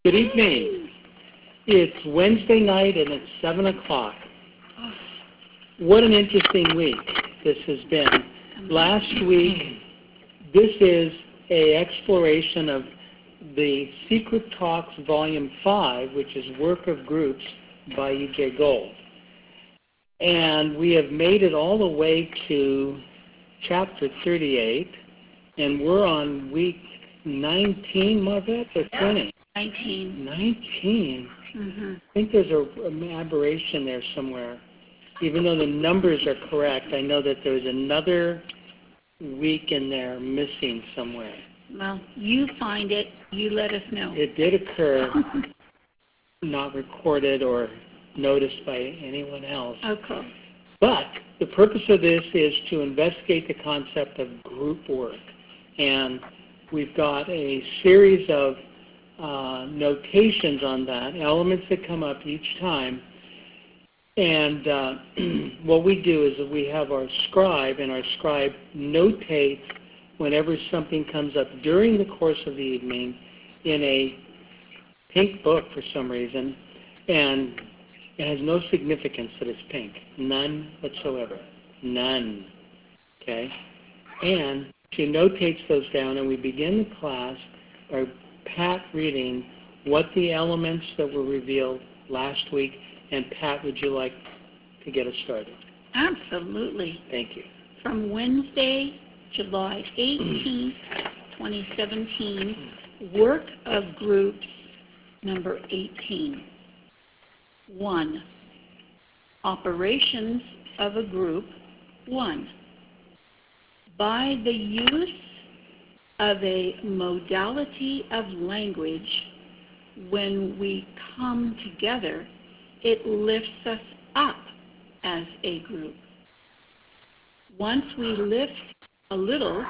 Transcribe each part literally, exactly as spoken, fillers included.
Good evening. It's Wednesday night and it's seven o'clock. What an interesting week this has been. Last week, this is an exploration of the Secret Talks Volume five, which is Work of Groups by E J Gold. And we have made it all the way to Chapter thirty-eight, and we're on week nineteen, Marvette, or twenty? nineteen. nineteen? Mm-hmm. I think there's a, an aberration there somewhere. Even though the numbers are correct, I know that there's another week in there missing somewhere. Well, you find it, you let us know. It did occur, not recorded or noticed by anyone else. Okay. But the purpose of this is to investigate the concept of group work. And we've got a series of uh, notations on that, elements that come up each time. And uh, what we do is that we have our scribe, and our scribe notates whenever something comes up during the course of the evening in a pink book for some reason, and it has no significance that it's pink. None whatsoever. None. Okay? And she notates those down, and we begin the class by Pat reading what the elements that were revealed last week. And Pat, would you like to get us started? Absolutely. Thank you. From Wednesday, July eighteenth, twenty seventeen, Work of Groups, number eighteen. One, operations of a group. One, by the use of a modality of language, when we come together, it lifts us up as a group. Once we lift a little,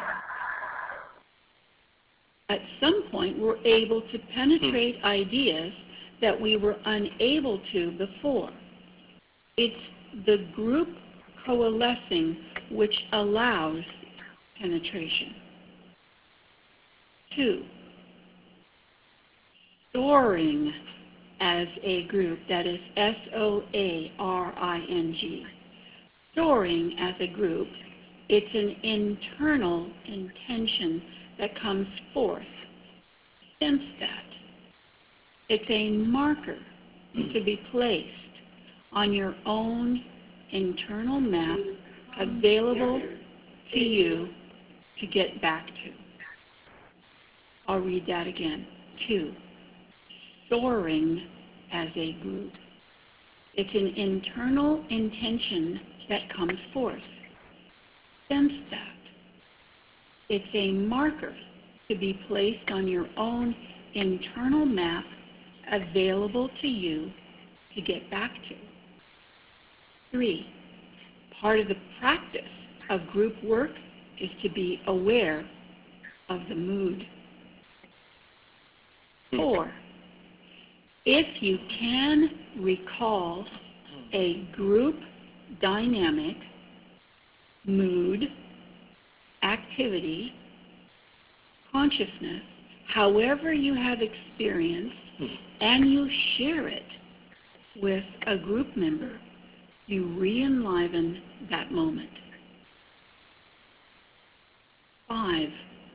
at some point we're able to penetrate ideas that we were unable to before. It's the group coalescing which allows penetration. Two, soaring as a group, that is S O A R I N G. Soaring as a group, it's an internal intention that comes forth. Sense that. It's a marker to be placed on your own internal map available to you to get back to. I'll read that again. Two, soaring as a group. It's an internal intention that comes forth. Sense that. It's a marker to be placed on your own internal map available to you to get back to. Three, part of the practice of group work is to be aware of the mood. Four, if you can recall a group dynamic, mood, activity, consciousness, however you have experienced, and you share it with a group member, you re-enliven that moment. Five,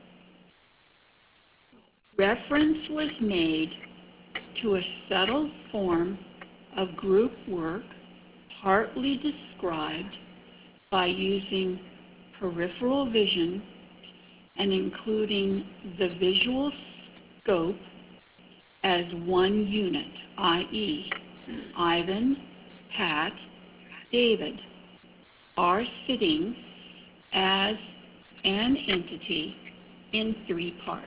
reference was made to a subtle form of group work, partly described by using peripheral vision and including the visual scope as one unit, that is, Ivan, Pat, David, are sitting as an entity in three parts.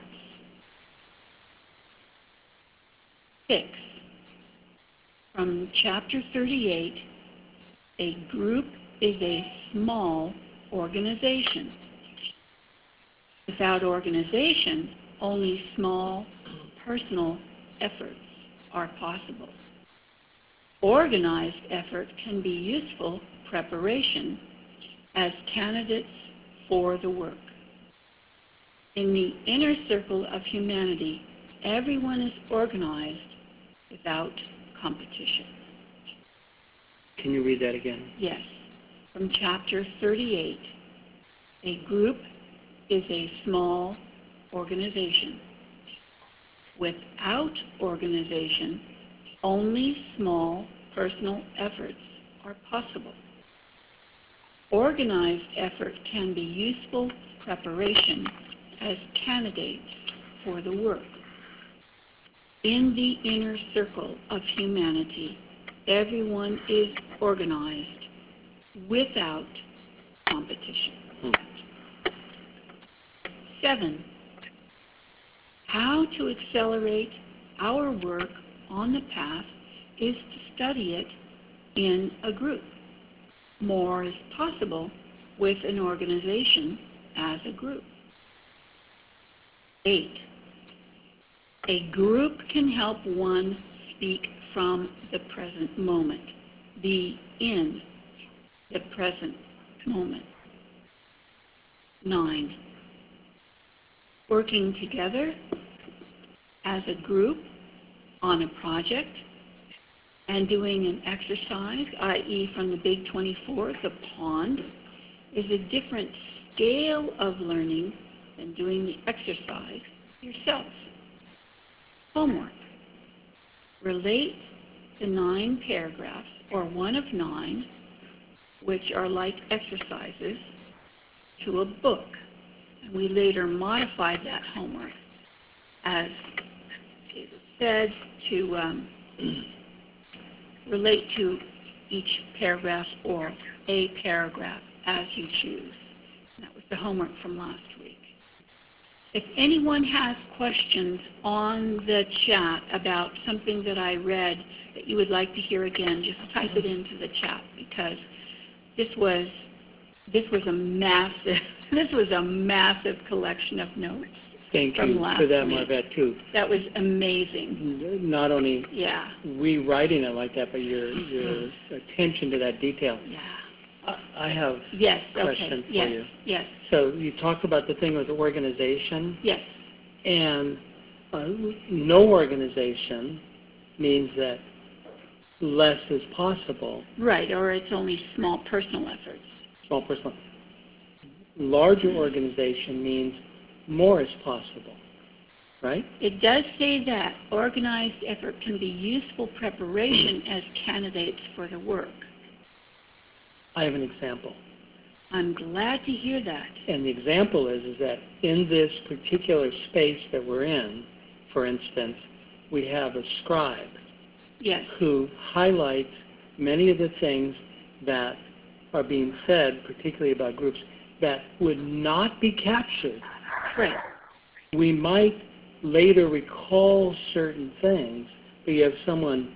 Six, from chapter thirty-eight, a group is a small organization. Without organization, only small personal efforts are possible. Organized effort can be useful preparation as candidates for the work. In the inner circle of humanity, everyone is organized without competition. Can you read that again? Yes. From chapter thirty-eight, a group is a small organization. Without organization, only small personal efforts are possible. Organized effort can be useful preparation as candidates for the work. In the inner circle of humanity, everyone is organized without competition. Hmm. Seven, how to accelerate our work on the path is to study it in a group. More is possible with an organization as a group. Eight, a group can help one speak from the present moment, be in the present moment. Nine, working together as a group on a project and doing an exercise, that is from the Big twenty-four, the pond, is a different scale of learning than doing the exercise yourself. Homework. Relate the nine paragraphs, or one of nine, which are like exercises, to a book. And we later modified that homework, as it said, to um, relate to each paragraph or a paragraph as you choose. And that was the homework from last week. If anyone has questions on the chat about something that I read that you would like to hear again, just type it into the chat, because this was this was a massive this was a massive collection of notes. Thank from you last for that, week. Marvette, too. That was amazing. Not only Yeah. rewriting it like that, but your your attention to that detail. Yeah. I, I have Yes. a question Okay. for Yes. you. Yes. So you talked about the thing with organization. Yes. And uh, no organization means that less is possible. Right, or it's only small personal efforts. Small personal. Larger organization means more is possible, right? It does say that organized effort can be useful preparation as candidates for the work. I have an example. I'm glad to hear that. And the example is, is that in this particular space that we're in, for instance, we have a scribe Yes. who highlights many of the things that are being said, particularly about groups, that would not be captured. Right. We might later recall certain things, but you have someone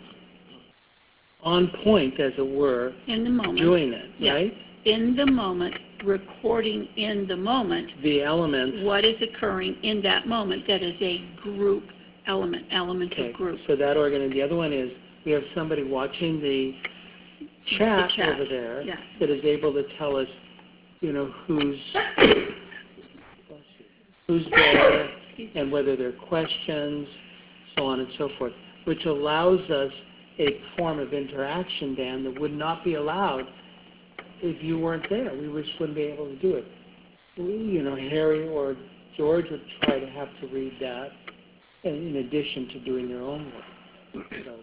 on point, as it were, In the moment. doing it, Yeah. right? In the moment, recording in the moment The elements. what is occurring in that moment that is a group element, element Okay, of group. so that organ, and the other one is we have somebody watching the chat, The chat, over there yeah. that is able to tell us, you know, who's who's there and whether there are questions, so on and so forth, which allows us a form of interaction, Dan, that would not be allowed if you weren't there. We just wouldn't be able to do it. We, you know, Harry or George would try to have to read that in addition to doing their own work. So,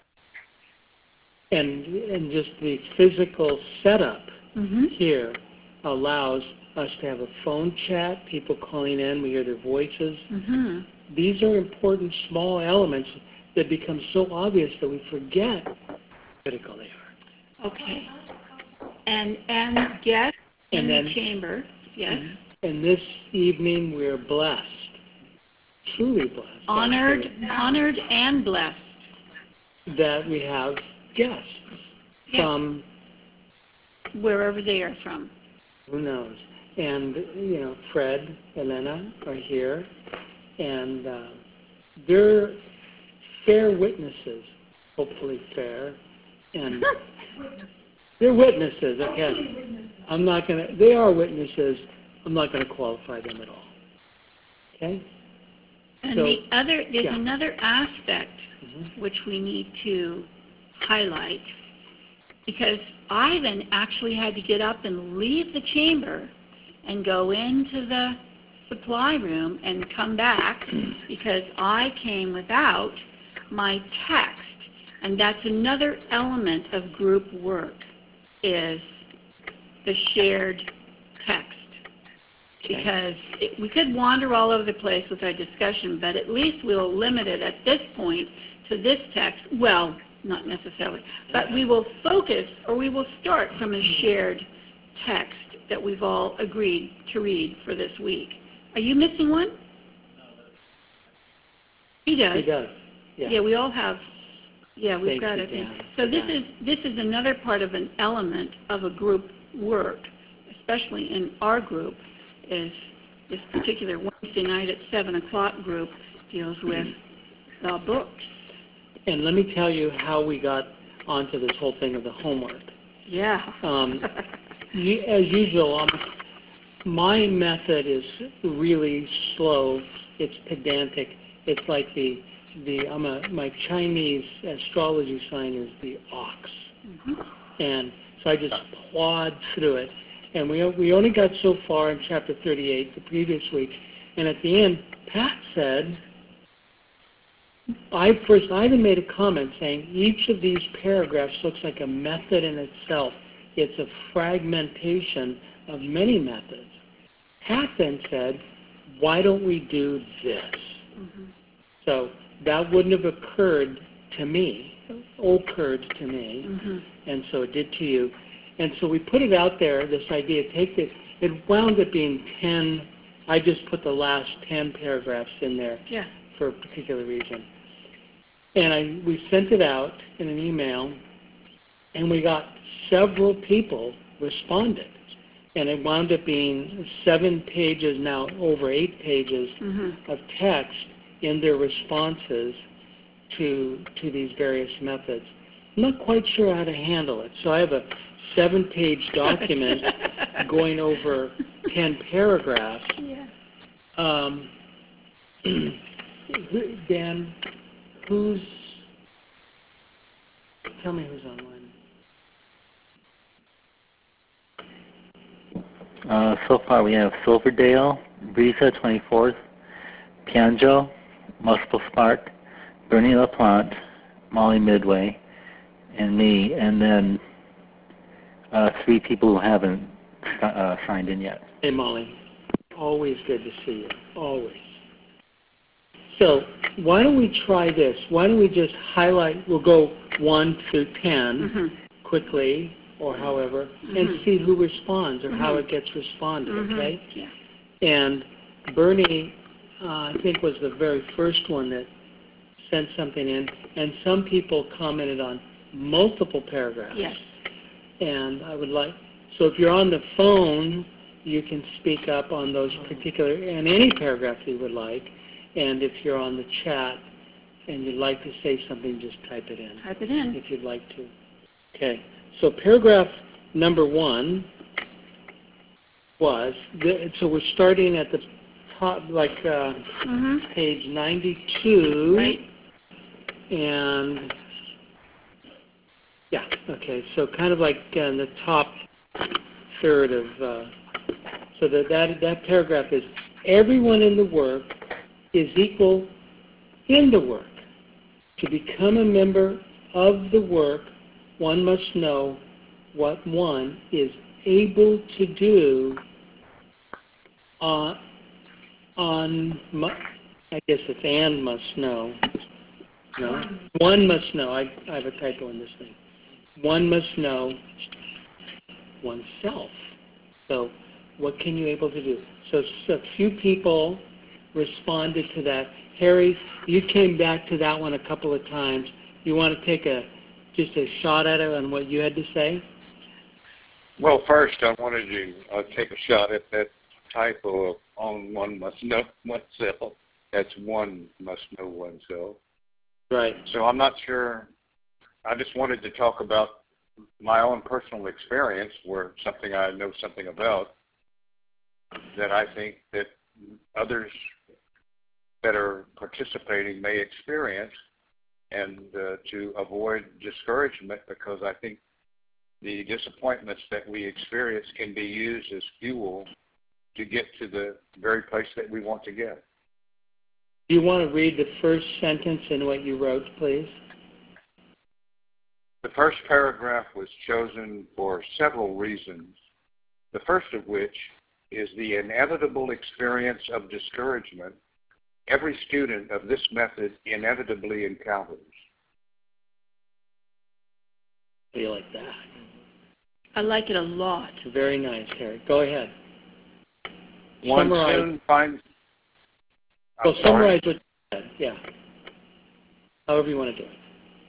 and, and just the physical setup Mm-hmm. here allows us to have a phone chat, people calling in, we hear their voices. Mm-hmm. These are important small elements that become so obvious that we forget how critical they are. Okay. And and guests in And the then- chamber, yes. And this evening we're blessed, truly blessed, Honored, actually, honored and blessed. that we have guests Yes. from Wherever they are from. who knows. And, you know, Fred, Elena are here, and uh, they're fair witnesses, hopefully fair, and they're witnesses, okay. I'm not going to, they are witnesses, I'm not going to qualify them at all, okay? And So, the other, there's yeah. another aspect Mhm. which we need to highlight, because I then actually had to get up and leave the chamber and go into the supply room and come back because I came without my text. And that's another element of group work, is the shared text. Okay. Because it, we could wander all over the place with our discussion, but at least we'll limit it at this point to this text. Well, not necessarily, but we will focus, or we will start from a shared text that we've all agreed to read for this week. Are you missing one? He does. He does. Yeah. Yeah, we all have. Yeah, we've Thank got you, it. Dan. So this Yeah. is this is another part of an element of a group work, especially in our group, is this particular Wednesday night at seven o'clock group deals with the books. And let me tell you how we got onto this whole thing of the homework. Yeah. Um, you, as usual, um, my method is really slow. It's pedantic. It's like the the I'm a my Chinese astrology sign is the ox, Mm-hmm. and so I just plod through it. And we we only got so far in chapter thirty-eight the previous week, and at the end, Pat said, I first I even made a comment saying each of these paragraphs looks like a method in itself. It's a fragmentation of many methods. Pat then said, why don't we do this? Mm-hmm. So that wouldn't have occurred to me, occurred to me, Mm-hmm. and so it did to you. And so we put it out there, this idea, take this, it wound up being ten, I just put the last ten paragraphs in there Yeah. for a particular reason. And I, we sent it out in an email, and we got several people responded. And it wound up being seven pages, now over eight pages Mm-hmm. of text in their responses to to these various methods. I'm not quite sure how to handle it. So I have a seven-page document going over ten paragraphs. Yeah. Um, Dan, who's, tell me who's online. Uh, so far we have Silverdale, Brisa twenty-fourth, Pianjo, Multiple Smart, Bernie LaPlante, Molly Midway, and me, and then uh, three people who haven't uh, signed in yet. Hey, Molly. Always good to see you. Always. So why don't we try this? Why don't we just highlight, we'll go one through ten Mm-hmm. quickly, or however, Mm-hmm. and see who responds or Mm-hmm. how it gets responded, Mm-hmm. okay? Yeah. And Bernie, uh, I think, was the very first one that sent something in, and some people commented on multiple paragraphs. Yes. And I would like, so if you're on the phone, you can speak up on those particular, and any paragraph you would like. And if you're on the chat and you'd like to say something, just type it in. Type it in. If you'd like to. Okay. So paragraph number one was, the, so we're starting at the top, like uh, Mm-hmm. page ninety-two. Right. And, yeah, okay. So kind of like uh, in the top third of, uh, so that, that that paragraph is, everyone in the work is equal in the work. To become a member of the work, one must know what one is able to do uh, on, mu- I guess it's and must know. No? One must know. I, I have a typo in this thing. One must know oneself. So what can you able to do? So, so a few people responded to that. Harry, you came back to that one a couple of times. You want to take a just a shot at it on what you had to say? Well, first I wanted to uh, take a shot at that typo of on one must know oneself. That's one must know oneself. Right. So I'm not sure. I just wanted to talk about my own personal experience, where something I know something about that I think that others that are participating may experience, and uh, to avoid discouragement, because I think the disappointments that we experience can be used as fuel to get to the very place that we want to get. Do you want to read the first sentence in what you wrote, please? The first paragraph was chosen for several reasons, the first of which is the inevitable experience of discouragement every student of this method inevitably encounters. How do you like that? I like it a lot. Very nice, Harry. Go ahead. One Summarize. soon finds... Well, summarize what you said, yeah. However you want to do it.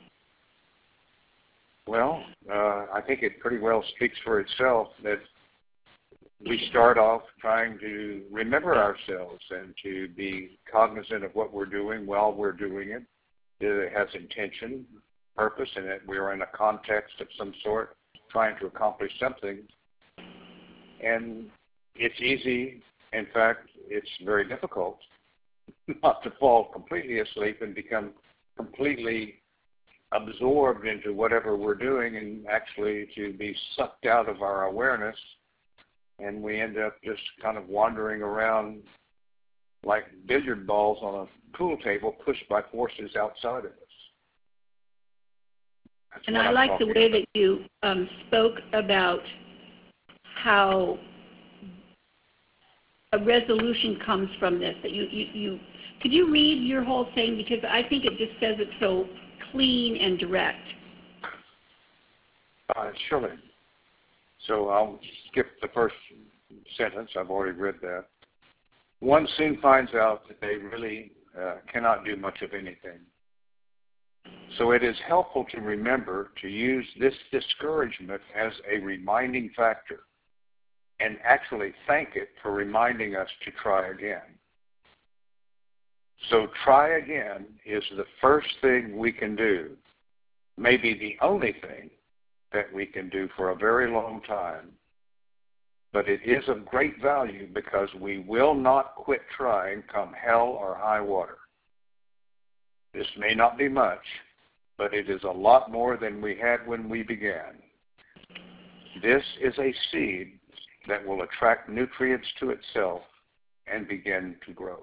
Well, uh, I think it pretty well speaks for itself that we start off trying to remember ourselves and to be cognizant of what we're doing while we're doing it. It has intention, purpose, and that we're in a context of some sort trying to accomplish something. And it's easy, in fact, it's very difficult not to fall completely asleep and become completely absorbed into whatever we're doing, and actually to be sucked out of our awareness, and we end up just kind of wandering around like billiard balls on a pool table pushed by forces outside of us. That's And what I I'm like the talking way about. that you um, spoke about how a resolution comes from this. That you, you, you could you read your whole thing, because I think it just says it so clean and direct. Uh, surely. So I'll skip the first sentence. I've already read that. One soon finds out that they really uh, cannot do much of anything. So it is helpful to remember to use this discouragement as a reminding factor and actually thank it for reminding us to try again. So try again is the first thing we can do, maybe the only thing that we can do for a very long time, but it is of great value because we will not quit trying come hell or high water. This may not be much, but it is a lot more than we had when we began. This is a seed that will attract nutrients to itself and begin to grow.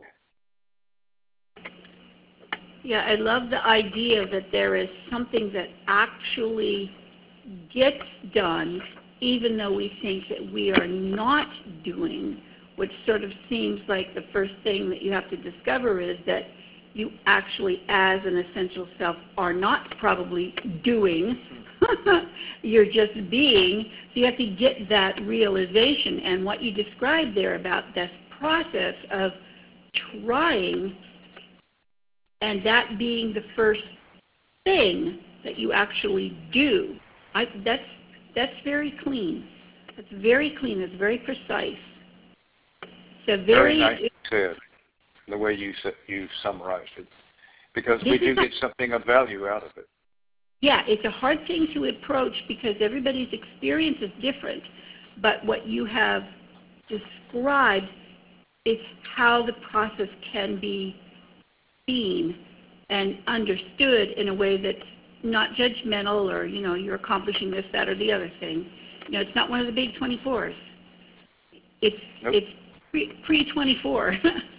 Yeah, I love the idea that there is something that actually gets done, even though we think that we are not doing, which sort of seems like the first thing that you have to discover is that you actually, as an essential self, are not probably doing. You're just being. So you have to get that realization. And what you described there about this process of trying, and that being the first thing that you actually do, I, that's that's very clean. That's very clean. That's very precise. So very, Very nicely said, the way you you summarized it, because we do get something of value out of it. Yeah, it's a hard thing to approach because everybody's experience is different. But what you have described is how the process can be seen and understood in a way that's not judgmental, or, you know, you're accomplishing this, that, or the other thing. You know, it's not one of the big twenty-fours. It's Nope. it's pre, pre twenty-four.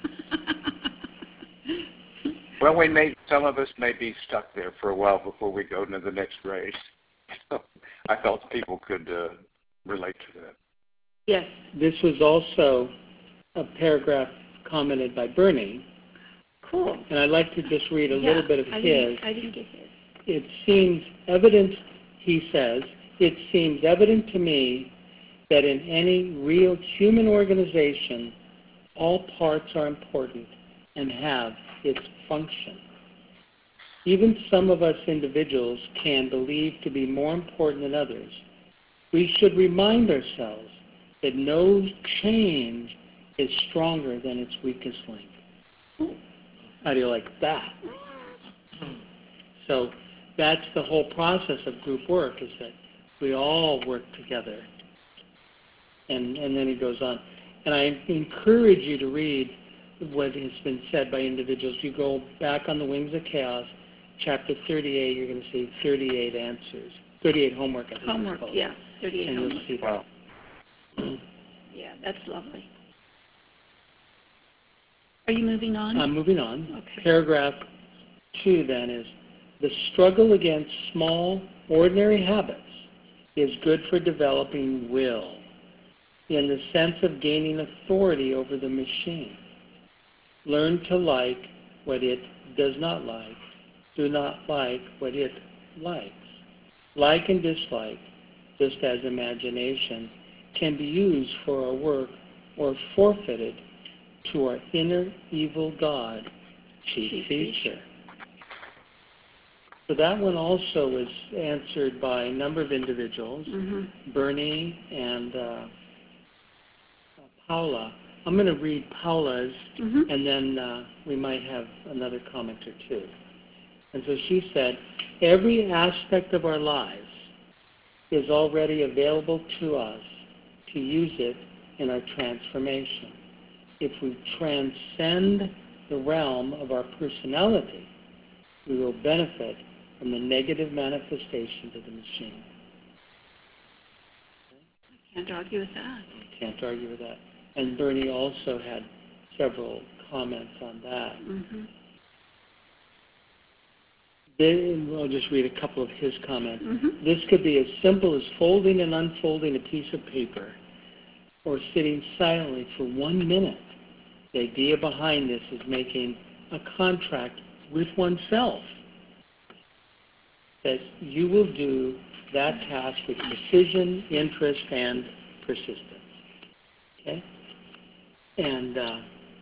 Well, we may, some of us may be stuck there for a while before we go into the next grade. So I felt people could uh, relate to that. Yes. This was also a paragraph commented by Bernie, Cool. and I'd like to just read a Yeah, little bit of I his. didn't, I didn't get his. It seems evident, he says, it seems evident to me that in any real human organization, all parts are important and have its function. Even some of us individuals can believe to be more important than others. We should remind ourselves that no change is stronger than its weakest link. How do you like that? So that's the whole process of group work, is that we all work together. And, and then he goes on. And I encourage you to read what has been said by individuals. You go back on the Wings of Chaos, chapter thirty-eight, you're going to see thirty-eight answers, thirty-eight homework, I think Homework, it's called. yeah, thirty-eight And homework. you'll see Wow. that. Yeah, that's lovely. Are you moving on? I'm moving on. Okay. Paragraph two then is, the struggle against small, ordinary habits is good for developing will, in the sense of gaining authority over the machine. Learn to like what it does not like. Do not like what it likes. Like and dislike, just as imagination, can be used for our work or forfeited to our inner evil God, chief, Chief feature. feature. So that one also was answered by a number of individuals, Mm-hmm. Bernie and uh, Paula. I'm going to read Paula's, Mm-hmm. and then uh, we might have another comment or two. And so she said, every aspect of our lives is already available to us to use it in our transformation. If we transcend the realm of our personality, we will benefit from the negative manifestations of the machine. Can't argue with that. Can't argue with that. And Bernie also had several comments on that. Mm-hmm. They, I'll just read a couple of his comments. Mm-hmm. This could be as simple as folding and unfolding a piece of paper or sitting silently for one minute. The idea behind this is making a contract with oneself that you will do that task with precision, interest, and persistence. Okay? And uh,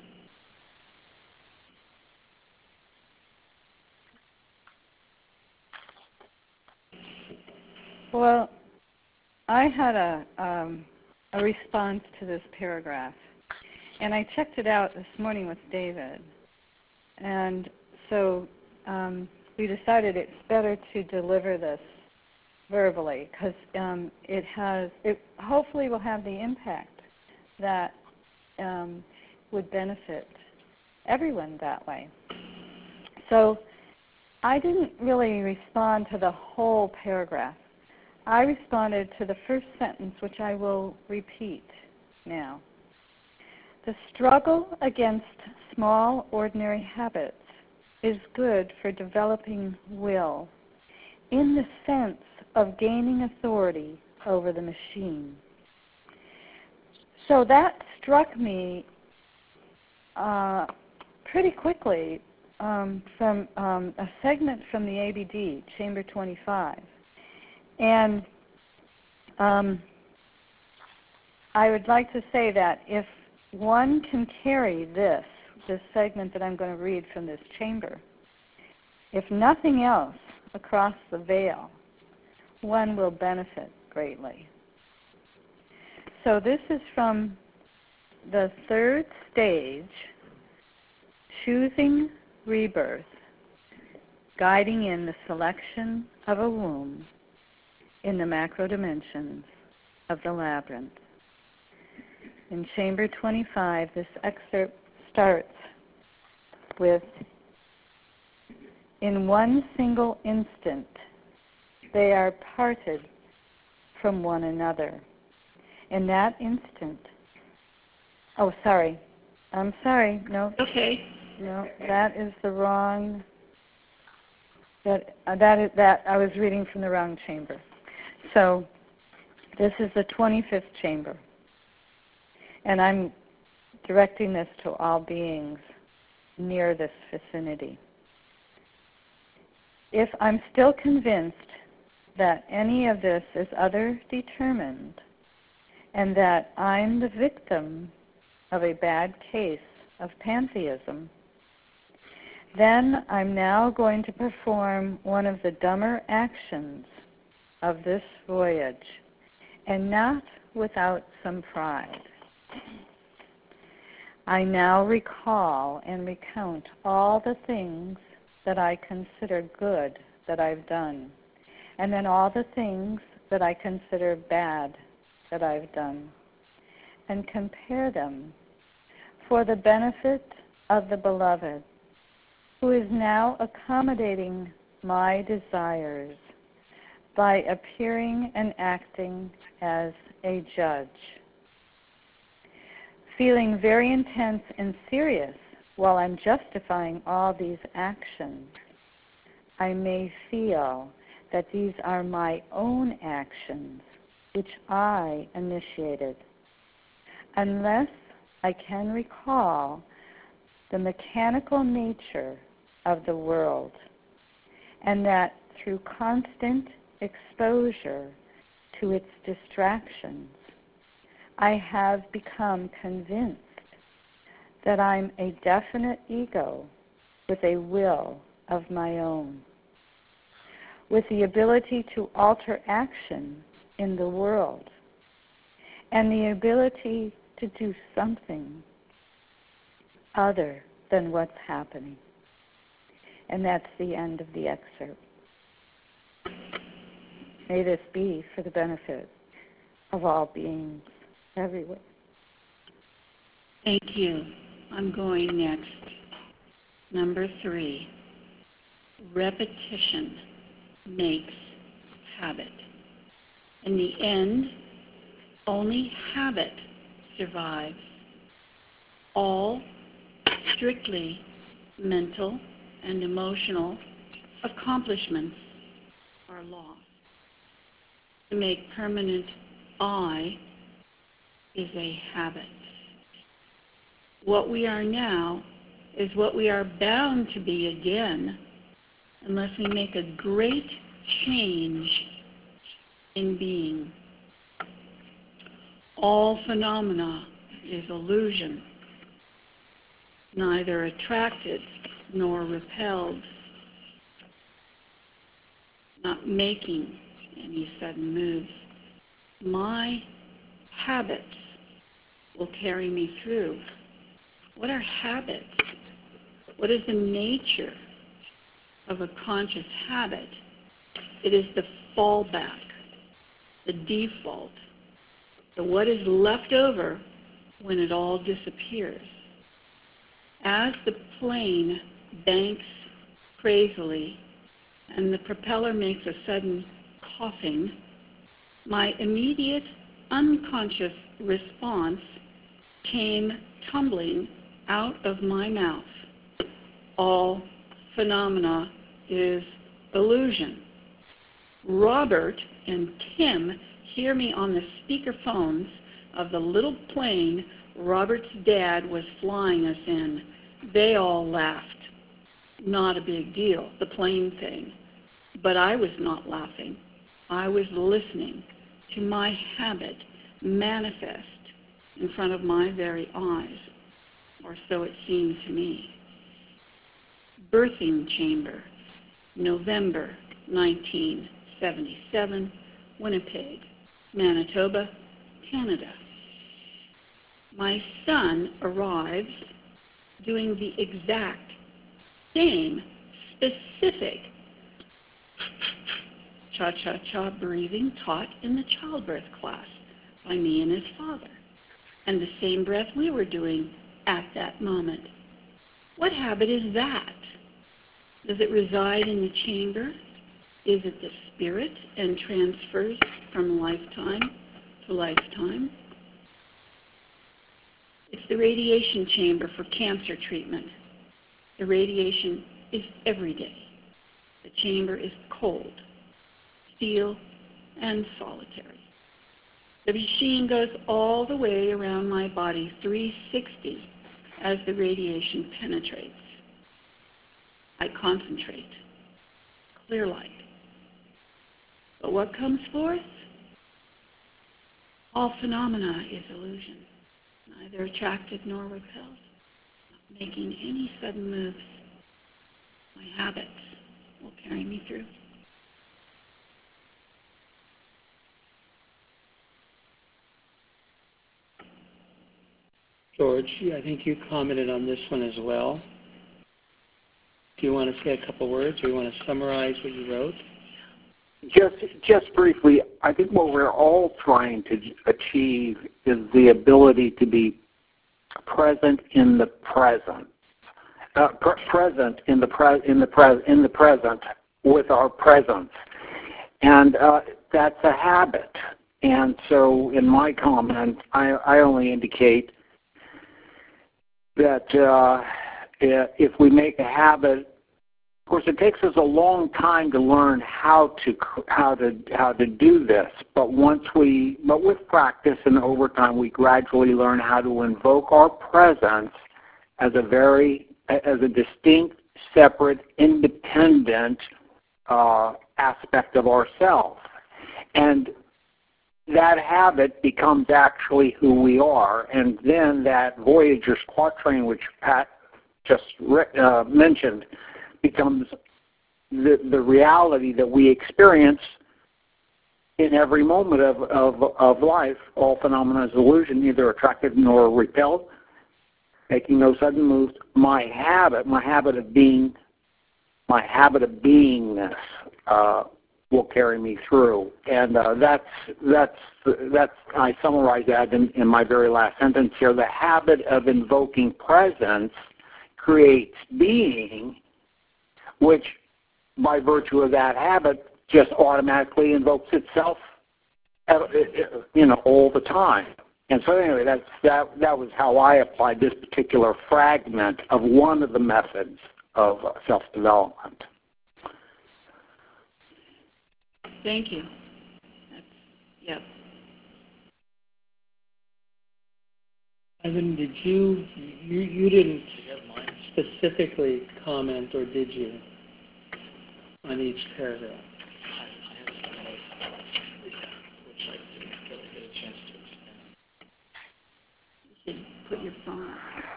Well, I had a, um, a response to this paragraph, and I checked it out this morning with David. And so um, we decided it's better to deliver this verbally because um, it has, it hopefully will have the impact that um, would benefit everyone that way. So I didn't really respond to the whole paragraph. I responded to the first sentence, which I will repeat now. The struggle against small, ordinary habits is good for developing will in the sense of gaining authority over the machine. So that struck me uh, pretty quickly um, from um, a segment from the A B D, Chamber twenty-five. And um, I would like to say that if one can carry this, this segment that I'm going to read from this chamber, if nothing else across the veil, one will benefit greatly. So this is from the third stage, choosing rebirth, guiding in the selection of a womb in the macro dimensions of the labyrinth. In Chamber twenty-five, this excerpt starts with, in one single instant, they are parted from one another. In that instant, oh, sorry, I'm sorry, no, Okay. no, that is the wrong, that, uh, that is, that, I was reading from the wrong chamber. So this is the twenty-fifth chamber, and I'm directing this to all beings near this vicinity. If I'm still convinced that any of this is other determined and that I'm the victim of a bad case of pantheism, then I'm now going to perform one of the dumber actions of this voyage, and not without some pride. I now recall and recount all the things that I consider good that I've done, and then all the things that I consider bad that I've done, and compare them for the benefit of the Beloved, who is now accommodating my desires by appearing and acting as a judge. Feeling very intense and serious while I'm justifying all these actions, I may feel that these are my own actions, which I initiated, unless I can recall the mechanical nature of the world, and that through constant exposure to its distractions, I have become convinced that I'm a definite ego with a will of my own, with the ability to alter action in the world, and the ability to do something other than what's happening. And that's the end of the excerpt. May this be for the benefit of all beings everywhere. Thank you. I'm going next. Number three. Repetition makes habit. In the end, only habit survives. All strictly mental and emotional accomplishments are lost. To make permanent I is a habit. What we are now is what we are bound to be again unless we make a great change in being. All phenomena is illusion, neither attracted nor repelled, not making any sudden moves. My habits will carry me through. What are habits? What is the nature of a conscious habit? It is the fallback, the default, the what is left over when it all disappears. As the plane banks crazily and the propeller makes a sudden coughing, my immediate unconscious response came tumbling out of my mouth. All phenomena is illusion. Robert and Tim hear me on the speakerphones of the little plane Robert's dad was flying us in. They all laughed. Not a big deal, the plane thing. But I was not laughing. I was listening to my habit manifest in front of my very eyes, or so it seemed to me. Birthing chamber, November nineteen seventy-seven, Winnipeg, Manitoba, Canada. My son arrives doing the exact same specific cha-cha-cha breathing taught in the childbirth class by me and his father, and the same breath we were doing at that moment. What habit is that? Does it reside in the chamber? Is it the spirit and transfers from lifetime to lifetime? It's the radiation chamber for cancer treatment. The radiation is every day. The chamber is cold, steel, and solitary. The machine goes all the way around my body, three sixty, as the radiation penetrates. I concentrate. Clear light. But what comes forth? All phenomena is illusion, neither attracted nor repelled, not making any sudden moves. My habits will carry me through. George, I think you commented on this one as well. Do you want to say a couple words, or you want to summarize what you wrote? Just, just briefly, I think what we're all trying to achieve is the ability to be present in the present. uh, pr- present in the pre- in the pre- in the present with our presence, and uh, that's a habit. And so, in my comment, I, I only indicate that uh, if we make a habit, of course, it takes us a long time to learn how to how to how to do this. But once we, but with practice and over time, we gradually learn how to invoke our presence as a very as a distinct, separate, independent uh, aspect of ourselves, and that habit becomes actually who we are. And then that Voyager's quatrain, which Pat just uh, mentioned, becomes the, the reality that we experience in every moment of, of, of life. All phenomena is illusion, neither attracted nor repelled, making no sudden moves. My habit, my habit of being, my habit of beingness uh, will carry me through. And uh, that's, that's, that's, I summarize that in, in my very last sentence here. The habit of invoking presence creates being, which by virtue of that habit just automatically invokes itself, you know, all the time. And so anyway, that's, that, that was how I applied this particular fragment of one of the methods of self-development. Thank you. That's, yep. Ivan, did you, you, you didn't specifically comment, or did you, on each paragraph? You should put your phone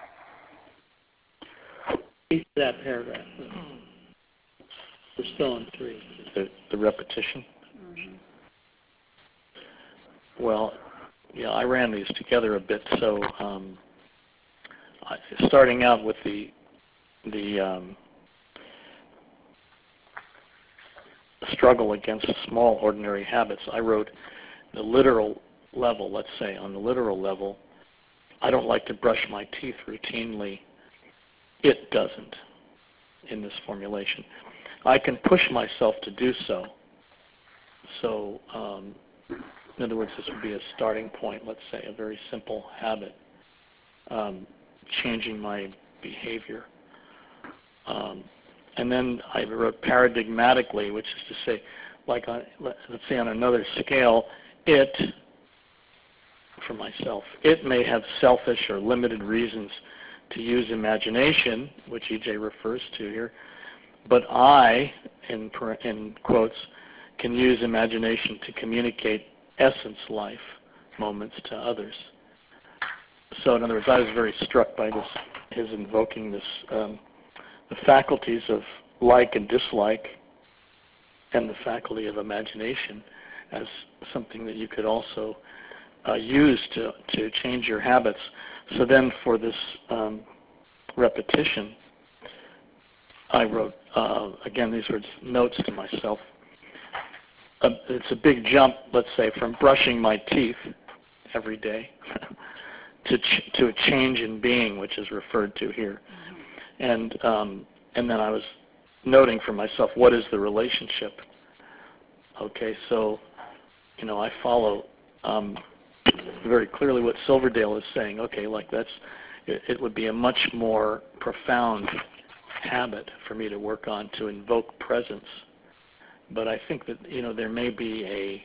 up. Read that paragraph. We're still on three. The, the repetition? Mm-hmm. Well, yeah, I ran these together a bit. So um, I, starting out with the the um, struggle against small ordinary habits, I wrote the literal level, let's say, on the literal level, I don't like to brush my teeth routinely. It doesn't in this formulation. I can push myself to do so. So, um, in other words, this would be a starting point, let's say, a very simple habit, um, changing my behavior. Um, and then I wrote paradigmatically, which is to say, like, on, let's say on another scale, it, for myself, it may have selfish or limited reasons to use imagination, which E J refers to here, but I, in, in quotes, can use imagination to communicate essence life moments to others. So in other words, I was very struck by this, his invoking this, um, the faculties of like and dislike and the faculty of imagination as something that you could also uh, use to, to change your habits. So then for this um, repetition, I wrote, uh, again, these were notes to myself. Uh, it's a big jump, let's say, from brushing my teeth every day to ch- to a change in being, which is referred to here. And um, and then I was noting for myself, what is the relationship? Okay, so, you know, I follow um, very clearly what Silverdale is saying. Okay, like that's, it, it would be a much more profound habit for me to work on to invoke presence. But I think that, you know, there may be a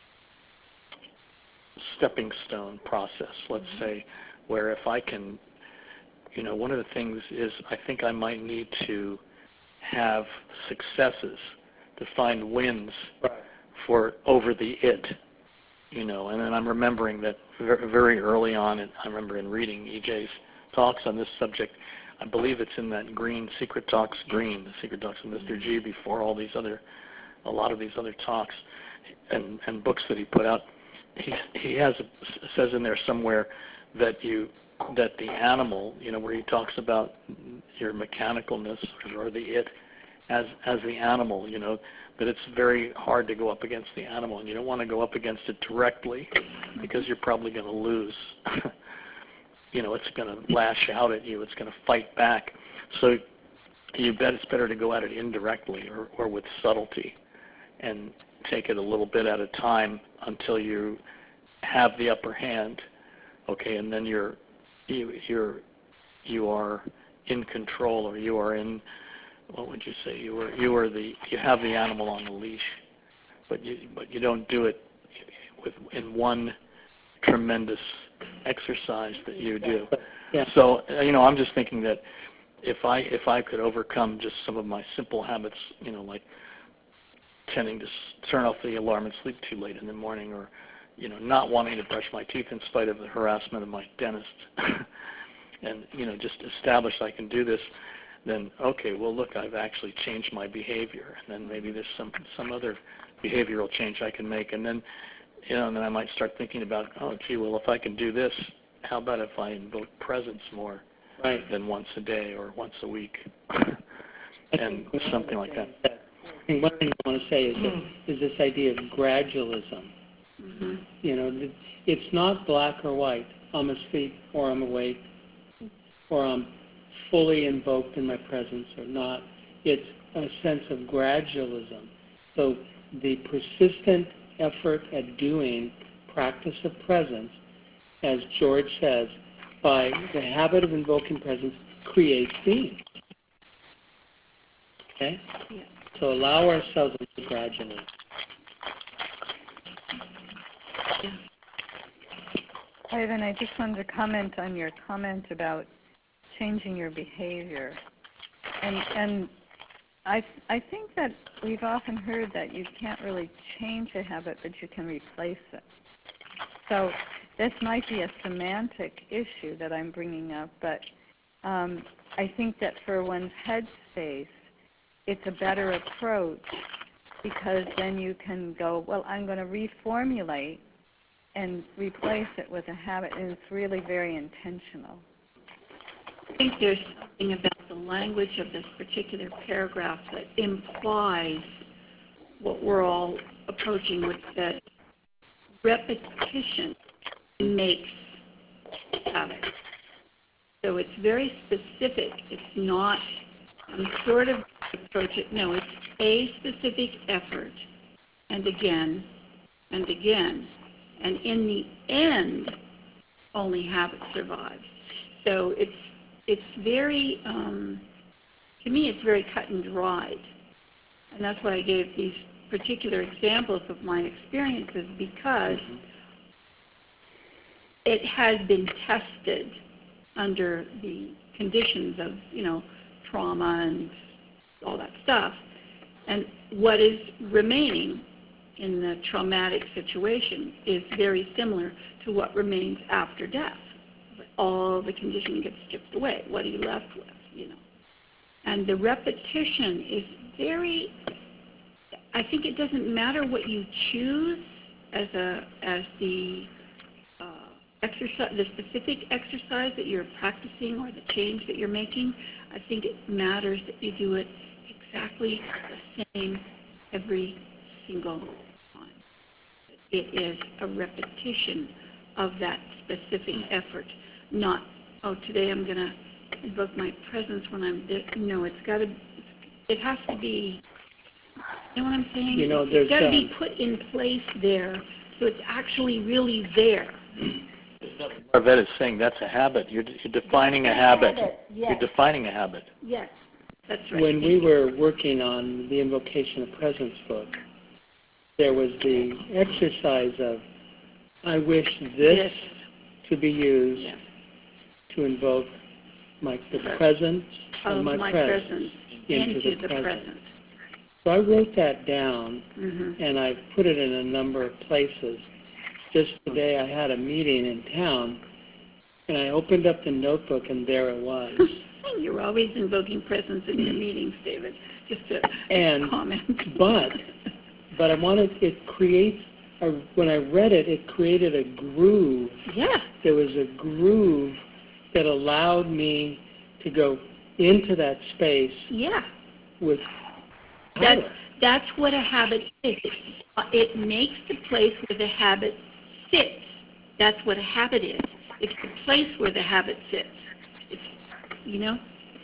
stepping stone process, let's mm-hmm. say, where if I can, you know, one of the things is I think I might need to have successes to find wins right. for over the it, you know. And then I'm remembering that very early on, and I remember in reading E J's talks on this subject, I believe it's in that green, Secret Talks Green, the Secret Talks of Mister G, before all these other, a lot of these other talks and, and books that he put out. He he has a, says in there somewhere that you that the animal, you know, where he talks about your mechanicalness or the it as as the animal, you know, that it's very hard to go up against the animal, and you don't want to go up against it directly because you're probably going to lose. You know, it's going to lash out at you. It's going to fight back. So you bet it's better to go at it indirectly or, or with subtlety and take it a little bit at a time until you have the upper hand, okay, and then you're you you're you are in control, or you are in, what would you say, you are you are the you have the animal on the leash, but you but you don't do it with in one tremendous exercise that you do. Yeah. So you know, I'm just thinking that if I if I could overcome just some of my simple habits, you know, like tending to s- turn off the alarm and sleep too late in the morning, or you know, not wanting to brush my teeth in spite of the harassment of my dentist, and you know, just establish I can do this, then okay, well look, I've actually changed my behavior, and then maybe there's some some other behavioral change I can make, and then you know, and then I might start thinking about, oh gee, well if I can do this, how about if I invoke presence more Right. than once a day or once a week, and think something like that. that. I think one thing I want to say is that, is this idea of gradualism. Mm-hmm. You know, th- it's not black or white. I'm asleep or I'm awake, or I'm fully invoked in my presence or not. It's a sense of gradualism. So the persistent effort at doing practice of presence, as George says, by the habit of invoking presence, creates being. Okay? Yeah. So allow ourselves to gradually. Yeah. Ivan, I just wanted to comment on your comment about changing your behavior. And and I I think that we've often heard that you can't really change a habit, but you can replace it. So this might be a semantic issue that I'm bringing up, but um, I think that for one's headspace, it's a better approach, because then you can go, well, I'm going to reformulate and replace it with a habit, and it's really very intentional. I think there's something about the language of this particular paragraph that implies what we're all approaching, which that repetition makes habit. So it's very specific. It's not some sort of approach it. No, it's a specific effort, and again, and again. And in the end, only habit survives. So it's it's very, um, to me, it's very cut and dried. And that's why I gave these particular examples of my experiences, because it has been tested under the conditions of, you know, trauma and all that stuff. And what is remaining in the traumatic situation is very similar to what remains after death. All the conditioning gets stripped away. What are you left with, you know? And the repetition is very, I think it doesn't matter what you choose as a as the uh, exercise, the specific exercise that you're practicing or the change that you're making. I think it matters that you do it exactly the same every single time. It is a repetition of that specific effort, not, oh, today I'm going to invoke my presence when I'm there. No, it's got to, it has to be, you know what I'm saying? You know, it's there's, got to be um, put in place there, so it's actually really there. Marvette is saying that's a habit. You're, you're defining a That's habit. habit, yes. You're defining a habit. Yes, that's right. When we were working on the Invocation of Presence book, there was the exercise of, I wish this Yes. to be used Yes. to invoke my, the presence of, Of my, my presence, presence into, into the, the present. present. So I wrote that down, Mm-hmm. and I put it in a number of places. Just today I had a meeting in town, and I opened up the notebook, and there it was. You're always invoking presence in your meetings, David. Just a And, comment. but, but I wanted, it creates, a, when I read it, it created a groove. Yeah. There was a groove that allowed me to go into that space Yeah. with That's, power. that's what a habit is. It, it makes the place where the habit sits. That's what a habit is. It's the place where the habit sits. It's, you know,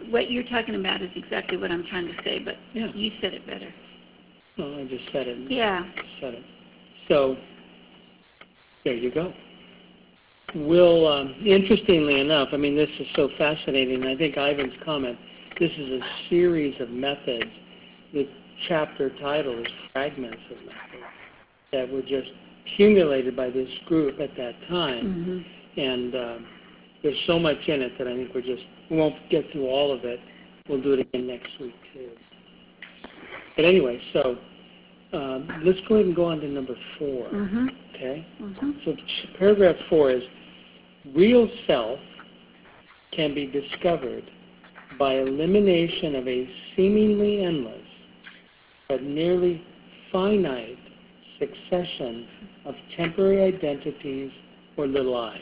what you're talking about is exactly what I'm trying to say, but Yeah. you said it better. Well, I just said it. Yeah. Said it. So there you go. We'll, um, interestingly enough, I mean, this is so fascinating. I think Ivan's comment, this is a series of methods. The chapter title is Fragments of Methods that were just accumulated by this group at that time. Mm-hmm. And um, there's so much in it that I think we're just, we won't get through all of it. We'll do it again next week, too. But anyway, so um, let's go ahead and go on to number four, Mm-hmm. okay? Mm-hmm. So paragraph four is, real self can be discovered by elimination of a seemingly endless but nearly finite succession of temporary identities or little eyes.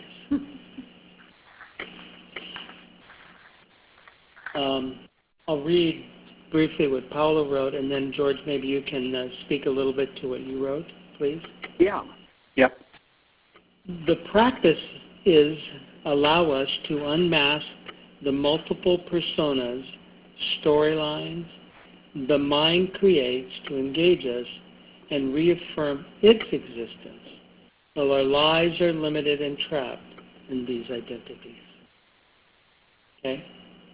um, I'll read briefly what Paolo wrote, and then George, maybe you can uh, speak a little bit to what you wrote, please. Yeah. Yep. The practice is allow us to unmask the multiple personas, storylines, the mind creates to engage us and reaffirm its existence, while our lives are limited and trapped in these identities. Okay?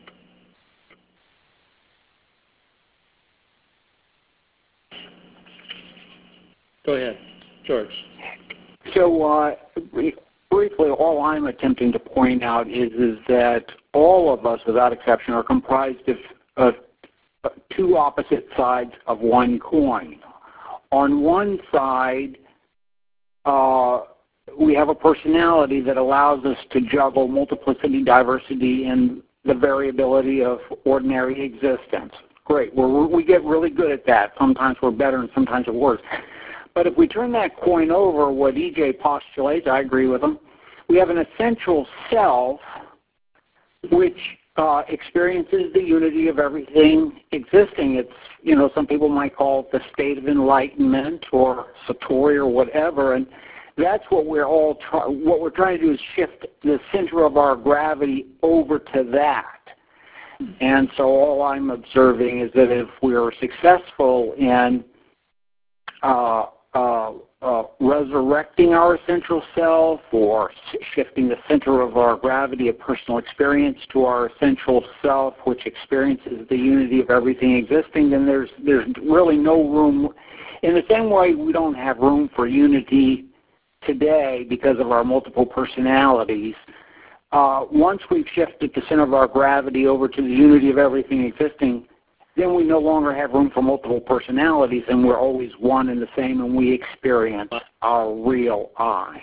Go ahead, George. So uh, briefly, all I'm attempting to point out is, is that all of us, without exception, are comprised of, of two opposite sides of one coin. On one side, uh, we have a personality that allows us to juggle multiplicity, diversity, and the variability of ordinary existence. Great. We're, we get really good at that. Sometimes we're better and sometimes we're worse. But if we turn that coin over, what E J postulates, I agree with him, we have an essential self which uh, experiences the unity of everything existing. It's, you know, some people might call it the state of enlightenment or Satori or whatever, and that's what we're all try- what we're trying to do is shift the center of our gravity over to that. And so all I'm observing is that if we are successful in uh, uh, uh, resurrecting our essential self or shifting the center of our gravity of personal experience to our essential self, which experiences the unity of everything existing, then there's there's really no room. In the same way we don't have room for unity today because of our multiple personalities, uh, once we've shifted the center of our gravity over to the unity of everything existing, then we no longer have room for multiple personalities, and we're always one and the same, and we experience our real I.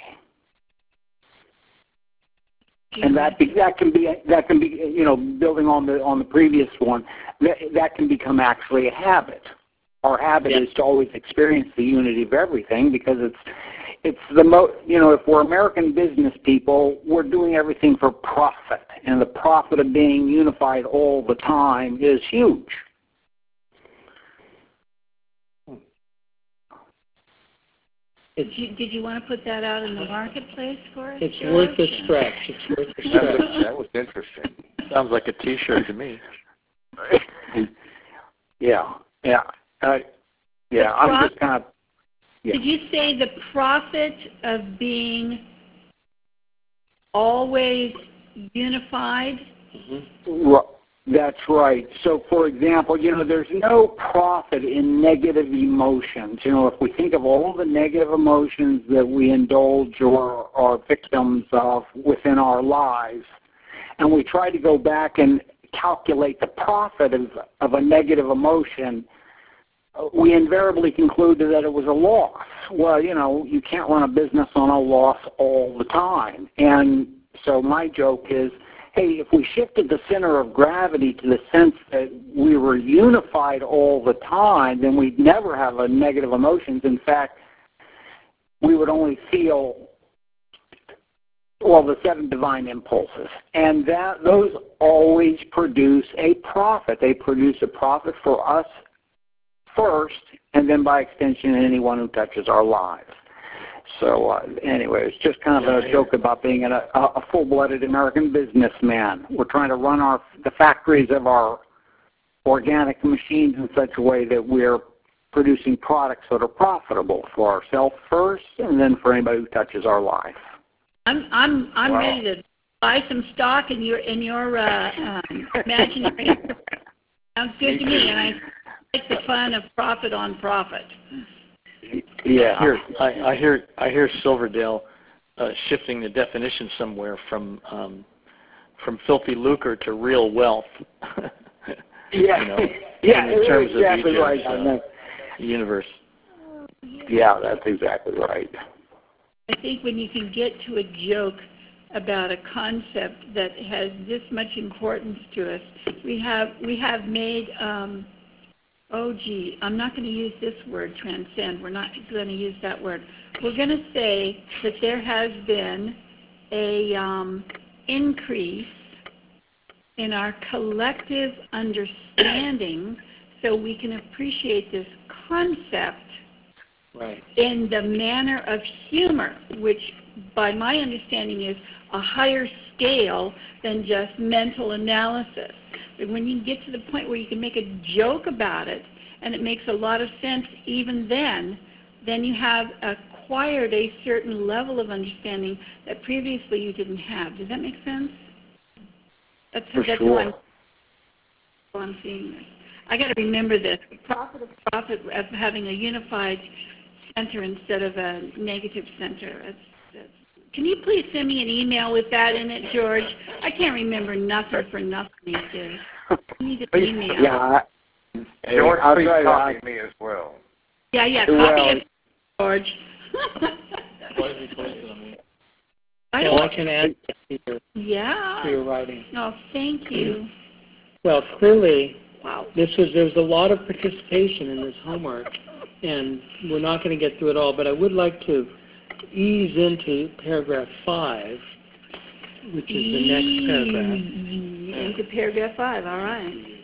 And that be, that can be that can be you know building on the on the previous one, that, that can become actually a habit. Our habit yeah. is to always experience the unity of everything because it's it's the mo you know if we're American business people, we're doing everything for profit, and the profit of being unified all the time is huge. Did you, did you want to put that out in the marketplace for us, It's George? worth a stretch. It's worth a That stretch. was, that was interesting. Sounds like a T-shirt to me. yeah, yeah, uh, yeah. I'm just kind of. Yeah. Did you say the profit of being always unified? Mm-hmm. Well, that's right. So, for example, you know, there's no profit in negative emotions. You know, if we think of all the negative emotions that we indulge or are victims of within our lives, and we try to go back and calculate the profit of, of a negative emotion, we invariably conclude that it was a loss. Well, you know, you can't run a business on a loss all the time. And so my joke is, hey, if we shifted the center of gravity to the sense that we were unified all the time, then we'd never have a negative emotions. In fact, we would only feel, well, the seven divine impulses. And that those always produce a profit. They produce a profit for us first, and then by extension, anyone who touches our lives. So uh, anyway, it's just kind of a joke about being a, a full-blooded American businessman. We're trying to run our the factories of our organic machines in such a way that we're producing products that are profitable for ourselves first, and then for anybody who touches our life. I'm I'm I'm Wow. ready to buy some stock in your in your uh, um, imaginary. Sounds good to me, and I like the fun of profit on profit. Yeah. I hear, I, I hear, I hear Silverdale uh, shifting the definition somewhere from um, from filthy lucre to real wealth. Yeah. You know, Yeah, in terms of exactly each right. uh, universe. Yeah, that's exactly right. I think when you can get to a joke about a concept that has this much importance to us, we have we have made. Um, oh, gee, I'm not going to use this word, transcend. We're not going to use that word. We're going to say that there has been a um, increase in our collective understanding so we can appreciate this concept Right. in the manner of humor, which by my understanding is a higher scale than just mental analysis. But when you get to the point where you can make a joke about it and it makes a lot of sense even then, then you have acquired a certain level of understanding that previously you didn't have. Does that make sense? That's, For that's sure. how I'm, how I'm seeing this. I got to remember this. Profit of profit of having a unified center instead of a negative center. That's, that's, can you please send me an email with that in it, George? I can't remember nothing for nothing these days. I need an email. Yeah. I, George, I'll please try copy that. me as well. Yeah, yeah, Well, copy it, George. Why is he posted on me? I Well, I don't, can add to your, to yeah. your writing. Oh, thank you. Well, clearly, Wow. this was there was a lot of participation in this homework, and we're not going to get through it all. But I would like to ease into paragraph five, which is the next paragraph. Mm, into paragraph five, all right.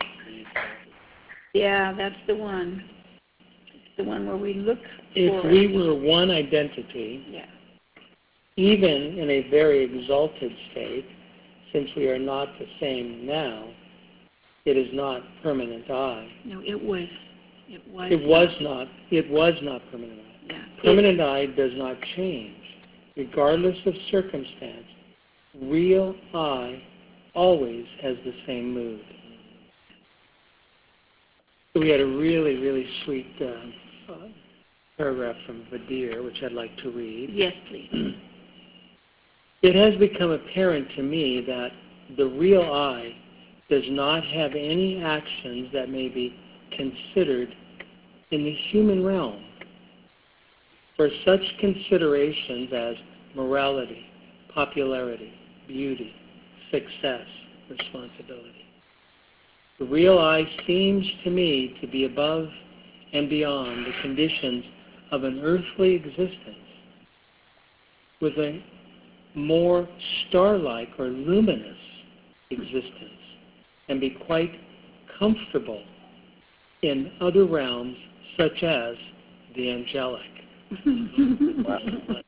Yeah, that's the one. The one where we look If for we were one identity, yeah. even in a very exalted state, since we are not the same now, it is not permanent I. No, it was. It was. It was not. It was not permanent I. Yeah. Permanent I does not change, regardless of circumstance. Real I always has the same mood. So we had a really, really sweet uh, uh, paragraph from Vadir, which I'd like to read. Yes, please. It has become apparent to me that the real I does not have any actions that may be considered in the human realm. For such considerations as morality, popularity, beauty, success, responsibility. The real I seems to me to be above and beyond the conditions of an earthly existence, with a more star-like or luminous existence, and be quite comfortable in other realms such as the angelic. Absolutely.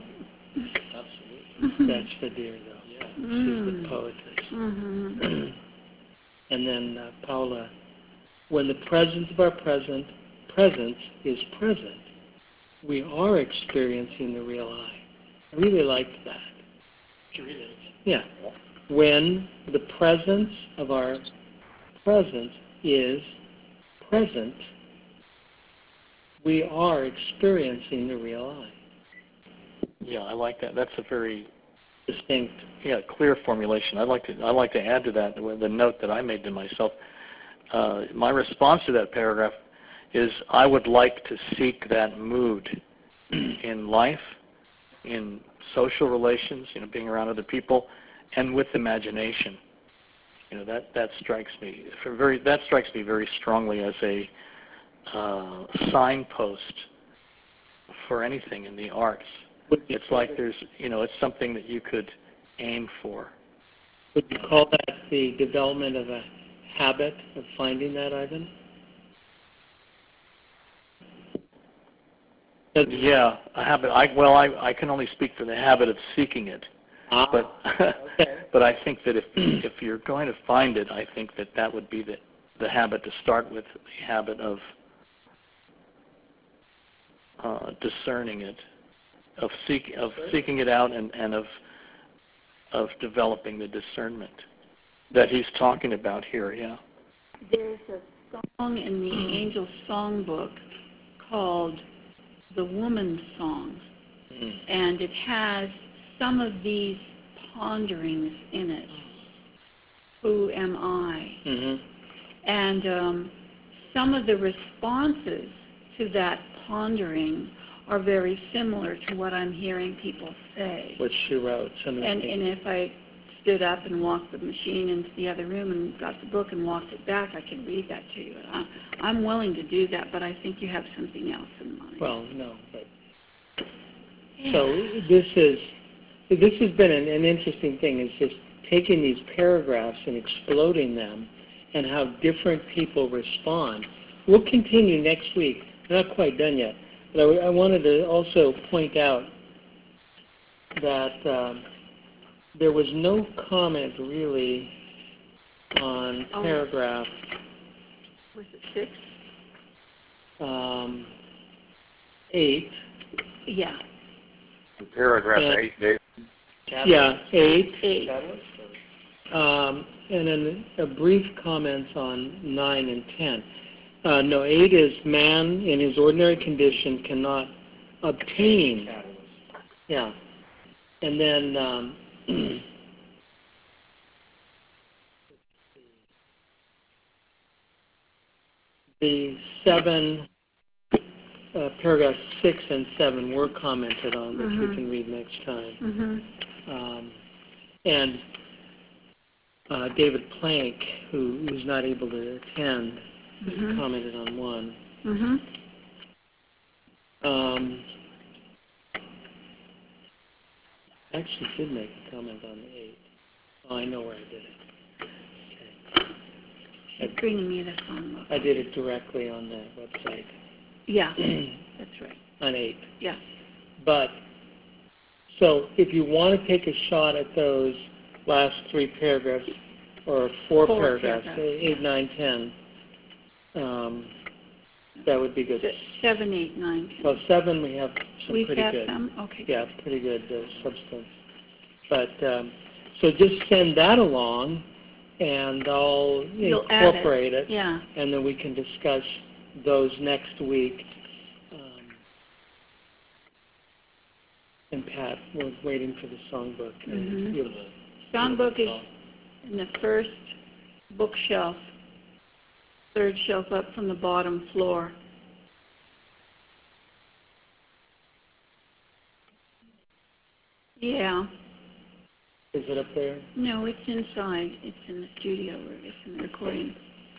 That's Vadir, though. Yeah. She's Mm. the poetess. Mm-hmm. And then uh, Paula, when the presence of our present presence is present, we are experiencing the real I. I really liked that. Yeah. When the presence of our present is present, we are experiencing the real I. Yeah, I like that. That's a very Distinct. yeah clear formulation. I'd like to I'd like to add to that with the note that I made to myself. Uh, my response to that paragraph is I would like to seek that mood in life, in social relations, you know, being around other people, and with imagination. You know, that that strikes me for very that strikes me very strongly as a uh, signpost for anything in the arts. It's like there's, you know, it's something that you could aim for. Would you call that the development of a habit of finding that, Ivan? Yeah, a habit. I, well, I, I can only speak for the habit of seeking it. Ah, But okay. but I think that if if you're going to find it, I think that that would be the the habit to start with, the habit of uh, discerning it, of seek of seeking it out, and, and of of developing the discernment that he's talking about here. Yeah. There's a song in the Angel Songbook called "The Woman's Song," Mm. and it has some of these ponderings in it. Who am I? Mm-hmm. And um, some of the responses to that pondering are very similar to what I'm hearing people say. What she wrote. Some of the And, things. and if I stood up and walked the machine into the other room and got the book and walked it back, I could read that to you. I, I'm willing to do that, but I think you have something else in mind. Well, no, but Yeah. so this is this has been an, an interesting thing. Is just taking these paragraphs and exploding them, and how different people respond. We'll continue next week. We're not quite done yet, but I, I wanted to also point out that um, there was no comment really on Oh. paragraph Was it six? um, eight. Yeah. Paragraph Yeah. eight, Dave. Yeah, eight. Eight. Um, and then a brief comments on nine and ten. Uh, no, eight is man in his ordinary condition cannot obtain. Yeah. And then um, the seven, uh, paragraphs six and seven were commented on, which Mhm. we can read next time. Mm-hmm. Um, and uh, David Plank, who was not able to attend, Mhm. commented on one. Mm-hmm. Um, I actually did make a comment on the eight. Oh, I know where I did it. Okay. She's bringing me the songbook. I did it directly on the website. Yeah, that's right. On eight. Yeah. But, so if you want to take a shot at those last three paragraphs, or four, Four paragraphs, paragraphs, eight, yeah. nine, ten, um, that would be good. Se- Seven, eight, nine, ten. Well, seven, we have some We've pretty got good. some? Okay. Yeah, pretty good uh, substance. But, um, so just send that along, and I'll You'll add it. incorporate it, Yeah. and then we can discuss those next week. Um, and Pat, we're waiting for the songbook. and Mhm. you'll- Songbook is in the first bookshelf, third shelf up from the bottom floor. Yeah. Is it up there? No, it's inside. It's in the studio, or it's in the recording.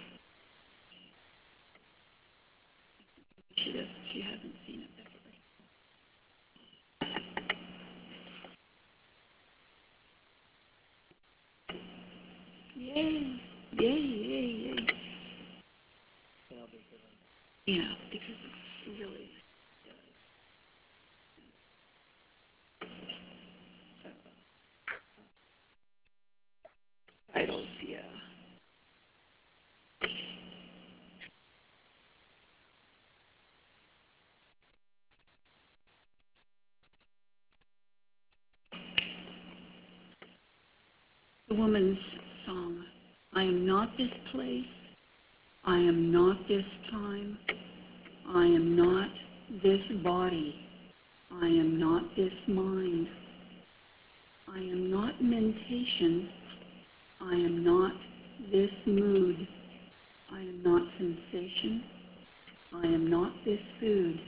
She does. She hasn't seen it before. Yay! Yay! Yay! Yay! Yeah, because it's really. Titles, yeah. The woman's song. I am not this place. I am not this time. I am not this body. I am not this mind. I am not mentation. I am not this mood. I am not sensation. I am not this food.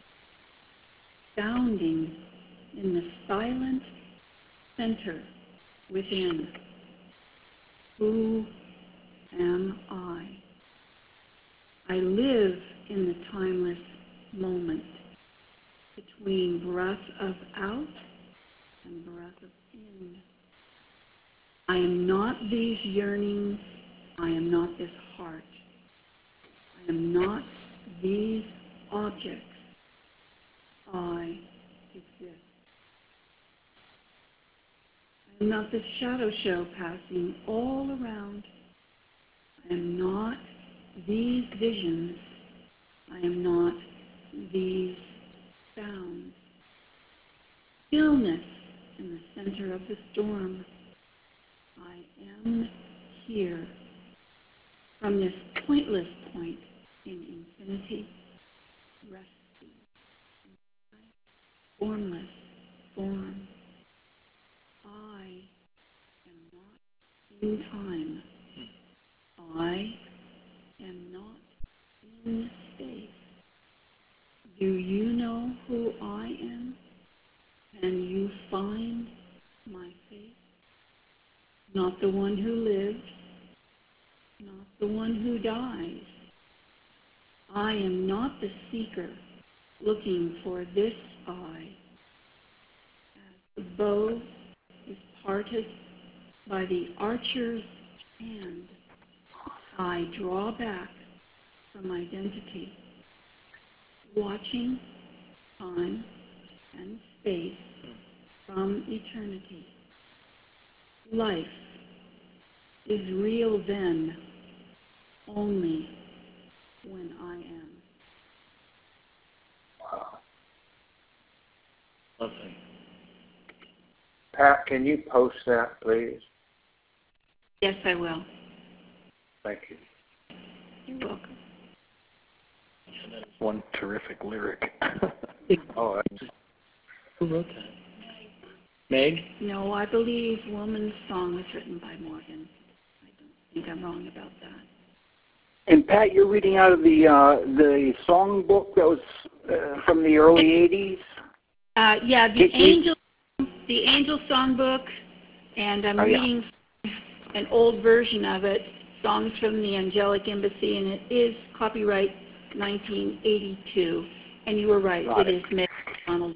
Sounding in the silent center within. Who am I? I live in the timeless moment between breath of out and breath of in. I am not these yearnings. I am not this heart. I am not these objects. I exist. I am not this shadow show passing all around. I am not these visions. I am not these sounds. Stillness in the center of the storm. I am here. From this pointless point in infinity, resting in my formless form. I am not in time. I am not in space. Do you know who I am? Can you find my face? Not the one who lives, not the one who dies. I am not the seeker looking for this I. As the bow is parted by the archer's hand, I draw back from identity, watching time and space from eternity. Life is real then, only when I am. Wow. Lovely. Pat, can you post that, please? Yes, I will. Thank you. You're welcome. That is one terrific lyric. Oh, that's, Who wrote that? Meg? No, I believe Woman's Song was written by Morgan. I don't think I'm wrong about that. And Pat, you're reading out of the uh, the song book that was uh, from the early eighties? Uh, yeah, the Did you- Angel, the Angel Songbook, and I'm Oh, yeah. reading an old version of it, Songs from the Angelic Embassy, and it is copyright nineteen eighty-two. And you were right, Got it it. is Meg Donald.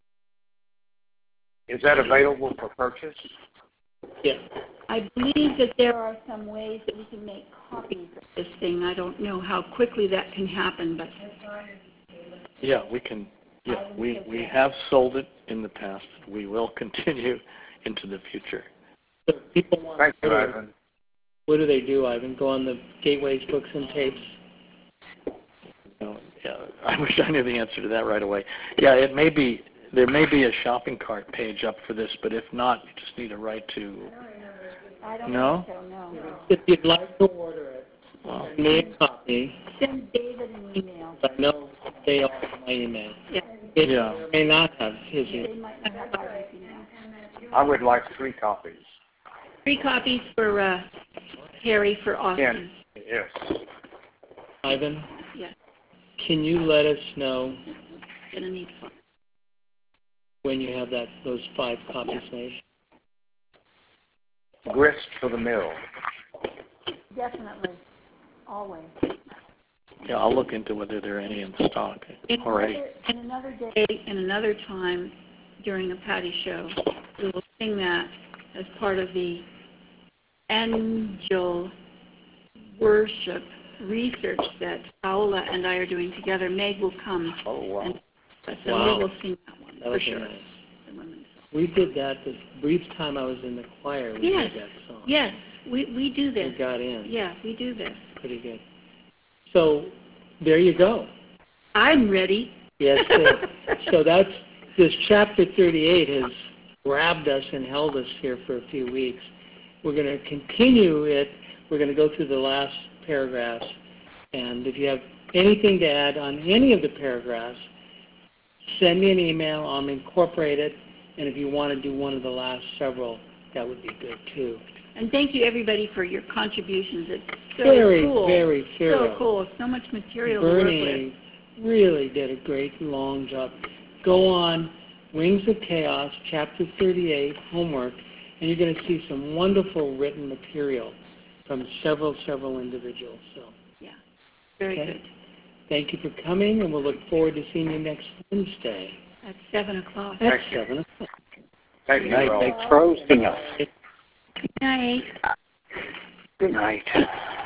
is that available for purchase? Yeah. I believe that there are some ways that we can make copies of this thing. I don't know how quickly that can happen, but Yeah, we can. Yeah, we we have sold it in the past. We will continue into the future. So if people want Thank to you, order, Ivan. what do they do, Ivan? Go on the Gateways Books and Tapes? No, yeah, I wish I knew the answer to that right away. Yeah, it may be. There may be a shopping cart page up for this, but if not, you just need a right to. I don't No? think so, no. If you'd like to order it, Well, send me a copy. Send David an email. I know they all have my email. Yeah, It Yeah. may not have his they email. might not have our email. I would like three copies. Three copies for uh, Harry for Austin. Yes. Ivan, Yes, can you let us know gonna need five. when you have that those five copies made? Grist for the mill. Definitely, always. yeah, I'll look into whether there are any in stock In already. another, in another day, and another time during a Patty show, we will sing that as part of the angel worship research that Paola and I are doing together. Meg will come, Oh, wow. and so Wow. we will sing that one That for would be sure. nice. The women's song. We did that the brief time I was in the choir. We Yes. did that song. Yes, we, we do We this. got in. Yeah, we do this. Pretty good. So there you go. I'm ready. Yes, sir. So that's this chapter thirty-eight has grabbed us and held us here for a few weeks. We're going to continue it. We're going to go through the last paragraphs. And if you have anything to add on any of the paragraphs, send me an email. I'll incorporate it. And if you want to do one of the last several, that would be good too. And thank you, everybody, for your contributions. It's so Very, cool. very thorough. So cool. So much material to work with. Bernie really did a great long job. Go on Wings of Chaos, Chapter thirty-eight, homework, and you're going to see some wonderful written material from several, several individuals. So, Yeah, very okay. good. Thank you for coming, and we'll look forward to seeing you next Wednesday At seven o'clock. at Thank you. seven o'clock. Thank you, Night. all. Thanks for hosting us. Good night. Good night.